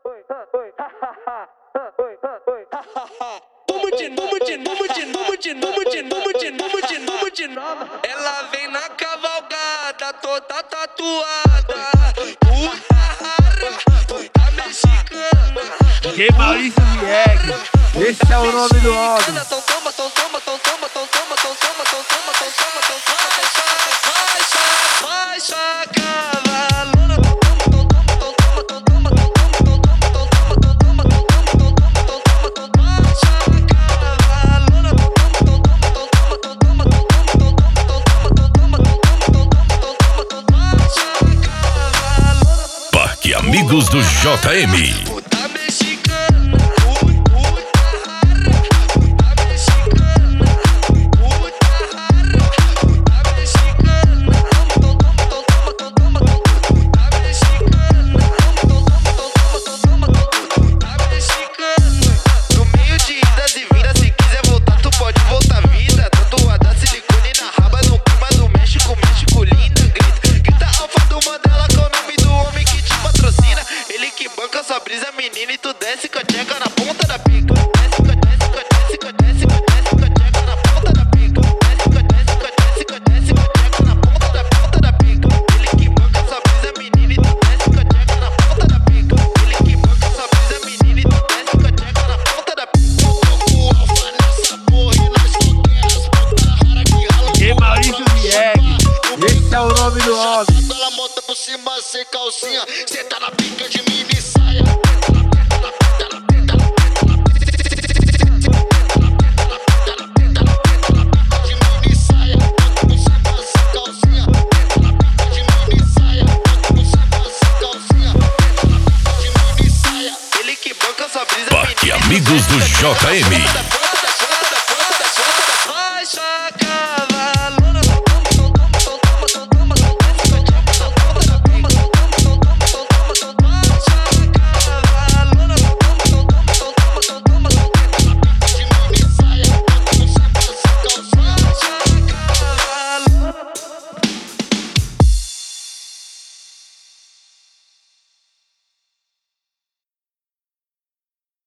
Ela vem na cavalgada, toda tatuada. Puta rara, toda mexicana. DJ Maurício Viegas, esse é o nome do homem. Parque Amigos do JM. Só brisa menina e tu desce com a tcheca na ponta da pica. Desce com a tcheca na ponta da pica. Desce com a tcheca na ponta da pica. Ele que banca só brisa menina e tu desce com a tcheca na ponta da pica. Ele que banca só brisa menina e tu desce com a tcheca na ponta da pica. O alfa nessa porra e nós qualquer as putas rara que rala. DJ Maurício Viegas, esse é o nome do homem. Ela monta por cima sem calcinha, cê tá na pica de mini saia. Parque Amigos do JM.